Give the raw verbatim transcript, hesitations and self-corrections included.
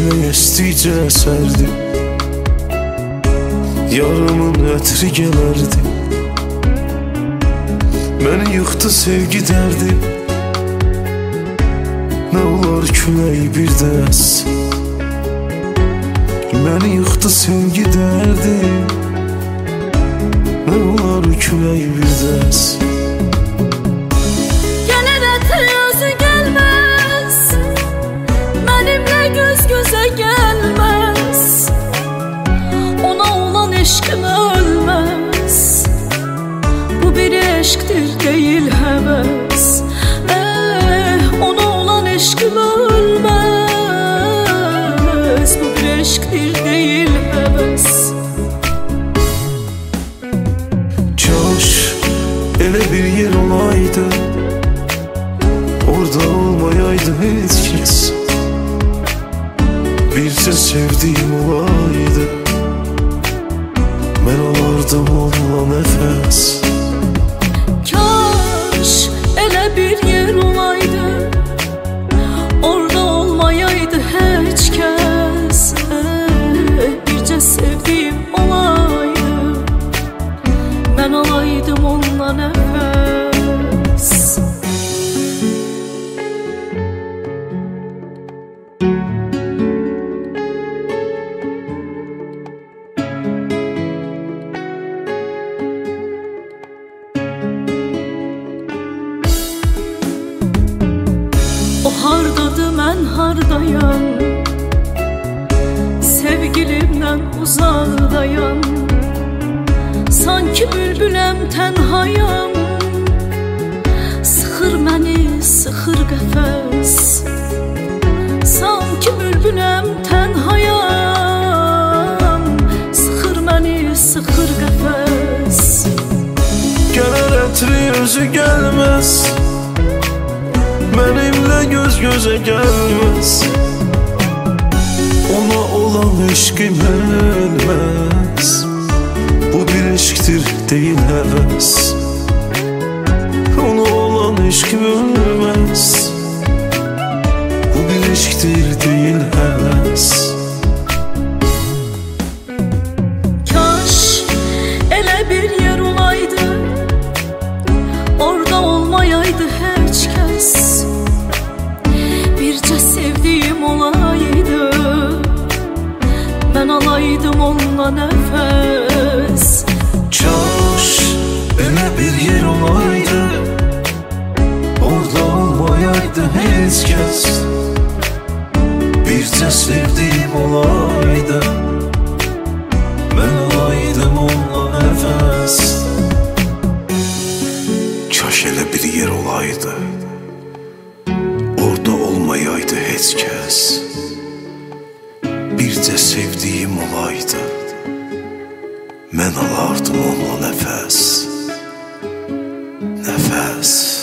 Külək estikcə əsərdi, yarımın ətri gələrdi. Məni yıxdı sevgi dərdi, nə olar külək bir dəs. Məni yıxdı sevgi dərdi, nə olar külək bir dəs. Gələr ətri özü gəlməz, mənimlə göz gözə gəlməz. Ona olan eşqim ölməz, bu bir eşqdir değil həvəs. Eh, ona olan eşqim ölməz, bu bir eşqdir değil həvəs. Kaş elə bir yer olaydı, orada olmayaydı heç kəs. Bircə sevdiyim olaydı, mən alardım onunla nəfəs. Kaş elə bir yer olaydı, orada olmayaydı heç kəs. Eh, bircə sevdiyim olaydı, mən alaydım onunla nəfəs. O hardadır, mən hardayam, sevgilimdən uzaqdayam. Sanki bülbüləm, tənhayam, sıxır məni, sıxır qəfəs. Sanki bülbüləm, tənhayam, sıxır məni, sıxır qəfəs. Gələr ətri özü gəlməz, mənimlə göz gözə gəlməz. Ona olan eşqim ölməz, bu bir eşqdir değil həvəs. Ona olan eşqim ölməz, bu bir eşqdir değil həvəs. Kaş elə bir yer olaydı, orada olmayaydı heç kəs. Bircə sevdiyim olaydı, mən alaydım onunla nəfəs. Kaş elə bir yer olaydı, orada olmayaydı heç kəs. Bircə sevdiyim olaydı, mən alaydım onunla nəfəs. Kaş elə bir yer olaydı, orada olmayaydı heç kəs. Bircə sevdiyim olaydı, mən alardım onunla nəfəs. Nəfəs.